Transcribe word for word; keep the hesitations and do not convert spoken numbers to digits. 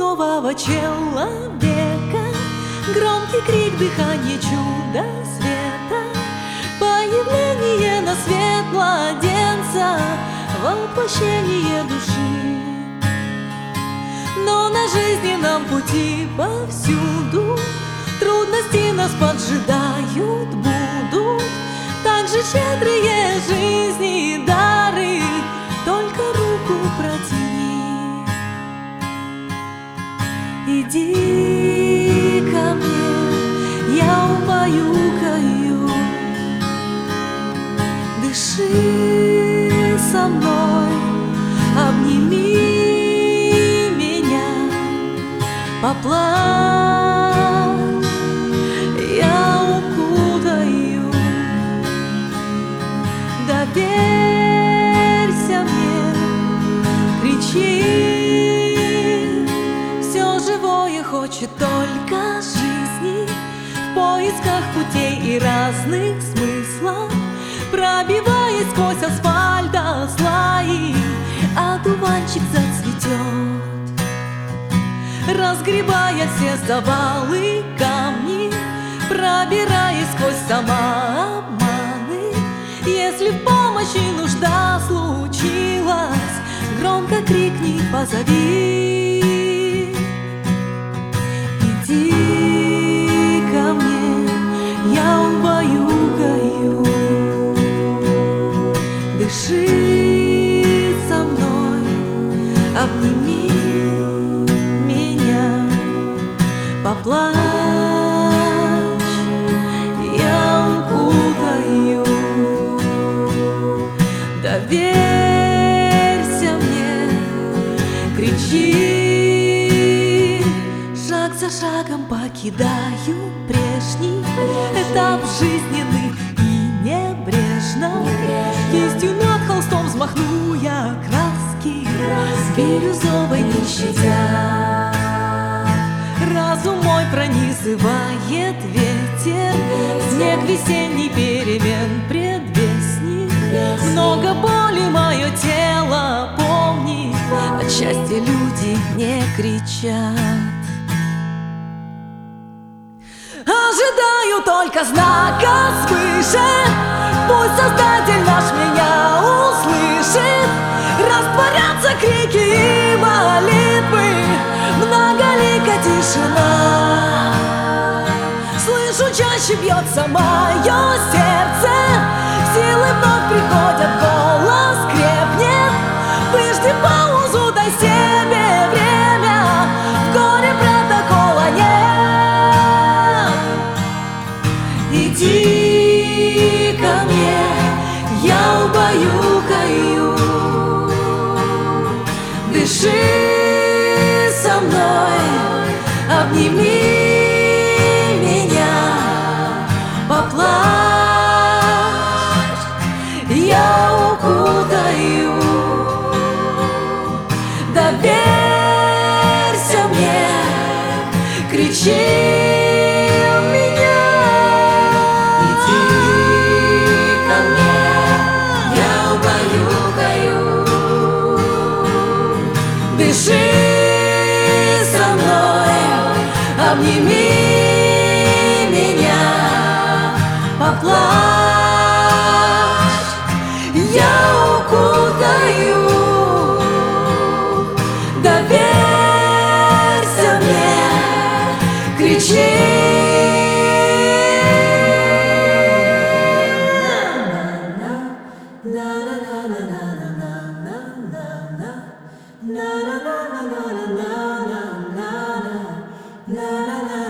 нового человека. Громкий крик, дыхание чудо света, появление на свет младенца, воплощение души. Но на жизненном пути повсюду трудности нас поджидают будут, так же щедрые жизни и дары, только руку протяни. Иди ко мне, я убаюкаю, дыши со мной, обними меня, поплачь, я укутаю, доверься мне, кричи. Все живое хочет только жизни, в поисках путей и разных смыслов, пробиваясь сквозь асфальт до слои, одуванчик зацветет, разгребая все завалы камни, пробираясь сквозь самообманы. Если в помощи нужда случилась, громко крикни, позови. Иди ко мне, я убаюкаю, дыши со мной, обними меня, поплачь, я укутаю, доверься мне, кричи. Шаг за шагом покидаю прежний этап жизненный и небрежно, кистью над холстом взмахну я краски, бирюзовой не щадя. Разум мой пронизывает ветер, снег весенний перемен предвестник. Много боли мое тело помнит, от счастья люди не кричат. Ожидаю только знака свыше, пусть Создатель наш меня услышит. Растворятся крики и молитвы, многолика тишина. Слышу, чаще бьется мое сердце, силы вновь приходят, голос крепнет. Выжди паузу, дай себе время, в горе протокола нет. Иди ко мне, я убаюкаю, дыши со мной, обними меня, поплачь, я укутаю, доверься мне, кричи. Дыши со мной, обними меня, поплачь, я укутаю, доверься мне, кричи. Na na na na na na na na na na na.